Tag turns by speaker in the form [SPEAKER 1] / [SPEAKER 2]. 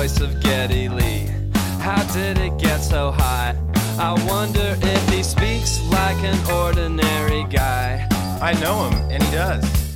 [SPEAKER 1] voice of Geddy Lee. How did it get so high? I wonder if he speaks like an ordinary guy.
[SPEAKER 2] I know him, and he does.